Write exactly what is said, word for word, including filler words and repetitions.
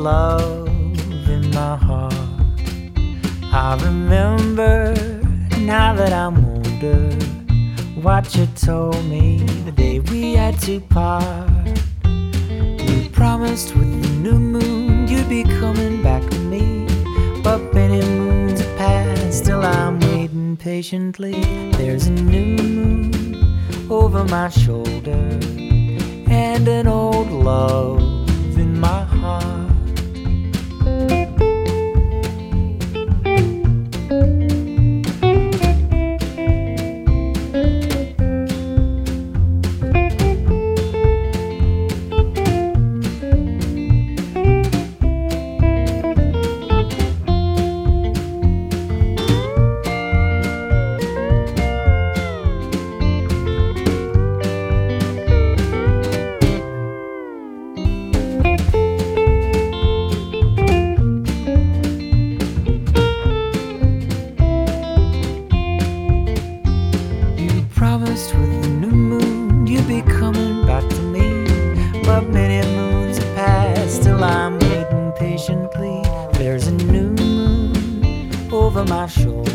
love in my heart. I remember, now that I'm older, what you told me the day we had to part. You promised with the new moon you'd be coming back to me, but many moons have passed, still I'm waiting patiently. There's a new moon over my shoulder and an old love in my heart. Promised with the new moon you'd be coming back to me, but many moons have passed, still I'm waiting patiently. There's a new moon over my shoulder